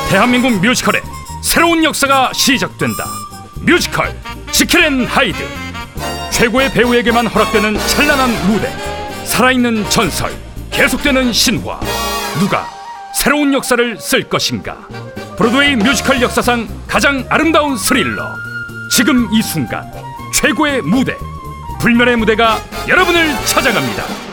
대한민국 뮤지컬의 새로운 역사가 시작된다. 뮤지컬 지킬&하이드. 최고의 배우에게만 허락되는 찬란한 무대, 살아있는 전설, 계속되는 신화. 누가 새로운 역사를 쓸 것인가? 브로드웨이 뮤지컬 역사상 가장 아름다운 스릴러. 지금 이 순간 최고의 무대, 불멸의 무대가 여러분을 찾아갑니다.